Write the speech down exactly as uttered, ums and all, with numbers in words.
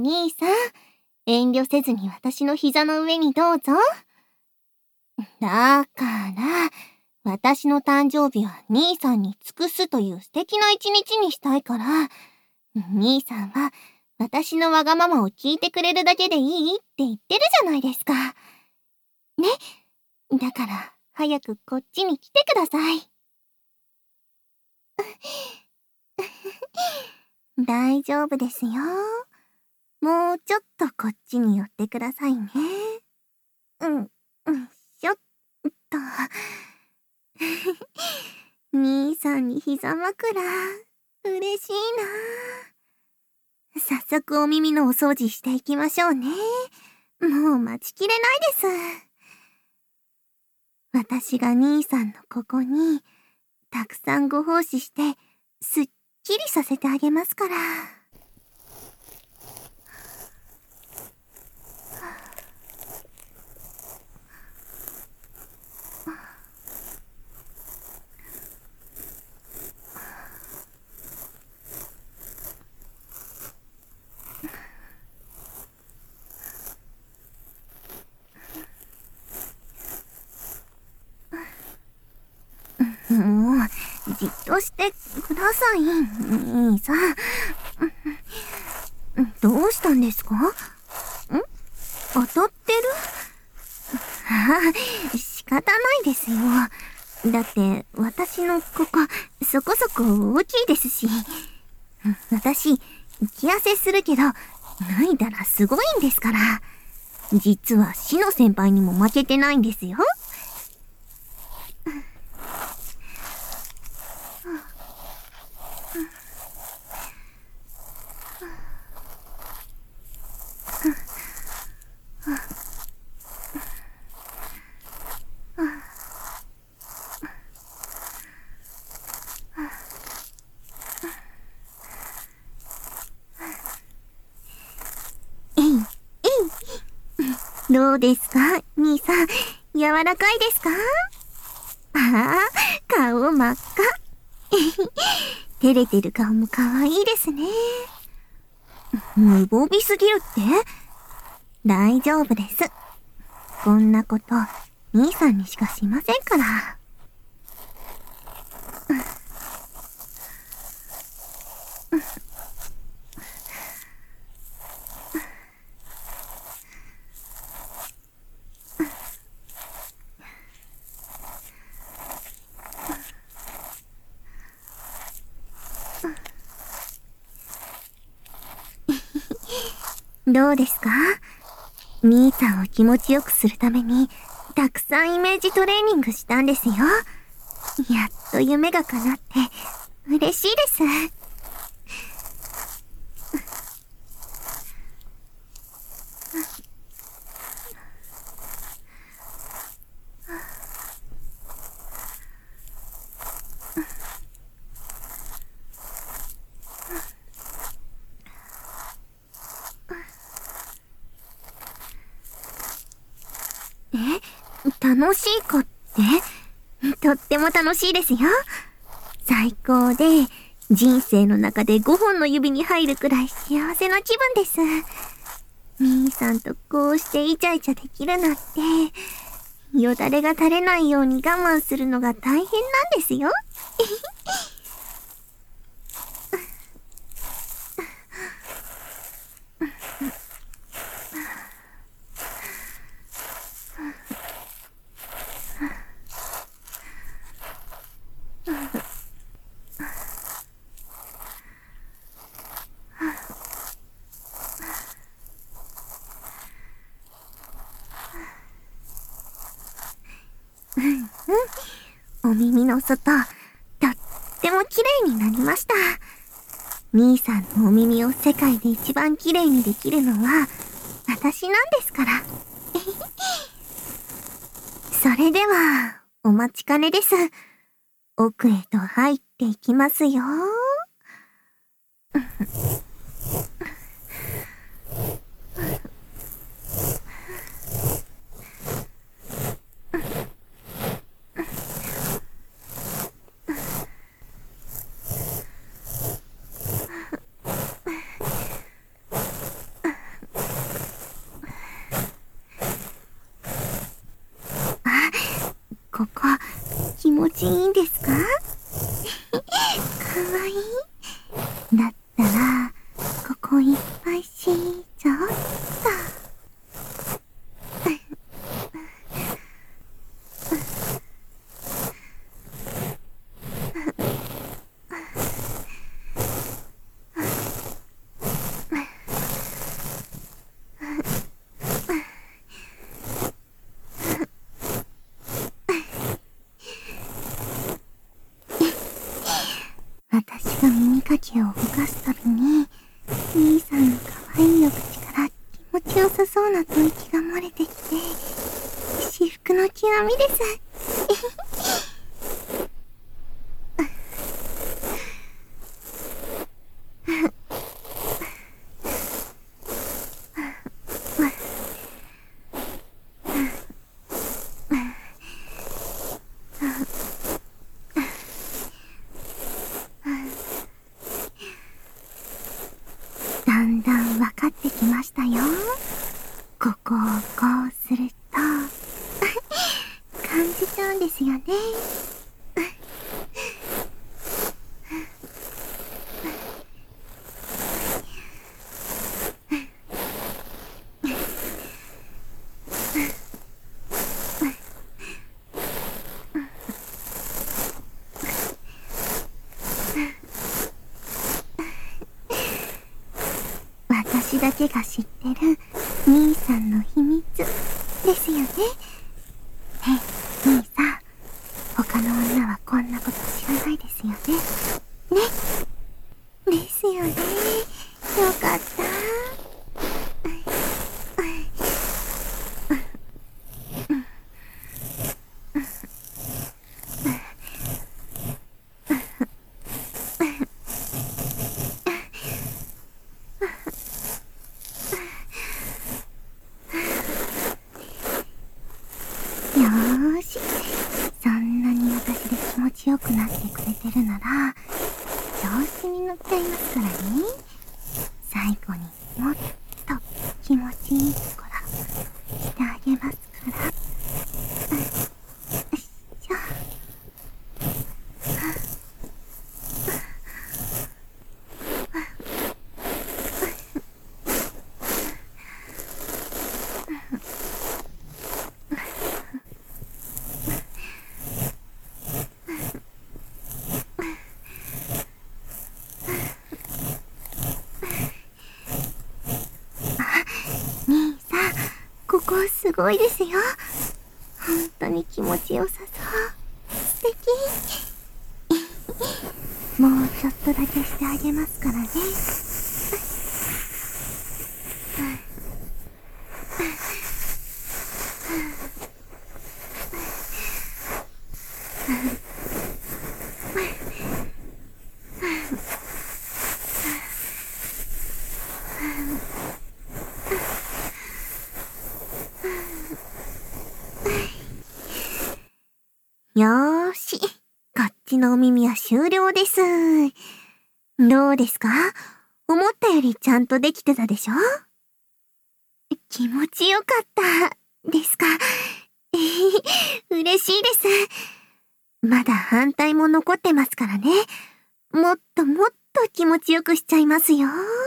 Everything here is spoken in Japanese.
兄さん、遠慮せずに私の膝の上にどうぞ。だから、私の誕生日は兄さんに尽くすという素敵な一日にしたいから、兄さんは私のわがままを聞いてくれるだけでいいって言ってるじゃないですか。ね。だから、早くこっちに来てください。大丈夫ですよ。もうちょっとこっちに寄ってくださいね。うん、うん、しょっと。兄さんに膝枕、嬉しいな。早速お耳のお掃除していきましょうね。もう待ちきれないです。私が兄さんのここに、たくさんご奉仕して、すっきりさせてあげますから。もう、じっとしてください、兄さん。どうしたんですか？ん？当たってる？ああ、仕方ないですよ。だって、私のここ、そこそこ大きいですし。私、気汗するけど、脱いだらすごいんですから。実は、シノ先輩にも負けてないんですよ。どうですか兄さん、柔らかいですか？ああ、顔真っ赤。照れてる顔も可愛いですね。無防備すぎるって？大丈夫です。こんなこと、兄さんにしかしませんから。どうですか？兄さんを気持ちよくするために、たくさんイメージトレーニングしたんですよ。やっと夢が叶って、嬉しいです。楽しい子って？とっても楽しいですよ。最高で、人生の中でごほんの指に入るくらい幸せな気分です。兄さんとこうしてイチャイチャできるなんて、よだれが垂れないように我慢するのが大変なんですよ。お耳の外、とっても綺麗になりました。兄さんのお耳を世界で一番綺麗にできるのは、私なんですから。それでは、お待ちかねです。奥へと入っていきますよ。 ちいいんですか？かわいい。だったら、ここいっぱいしちゃおっと。私が耳かきを動かすたびに、兄さんの可愛いお口から気持ちよさそうな吐息が漏れてきて、至福の極みです。だんだん分かってきましたよ。ここをこうすると感じちゃうんですよね。私だけが知ってる兄さんの秘密ですよね。ねえ、兄さん、他の女はこんなこと知らないですよね。ね、ですよね。よかった。よーし、そんなに私で気持ちよくなってくれてるなら、調子に乗っちゃいますからね。最後にもっと気持ちいいところしてあげますから。よいしょ。兄さん、ここすごいですよ。本当に気持ちよさそう。素敵。もうちょっとだけしてあげますからね。よーし、こっちのお耳は終了です。どうですか？思ったよりちゃんとできてたでしょ？気持ちよかったですか？嬉しいです。まだ反対も残ってますからね。もっともっと気持ちよくしちゃいますよ。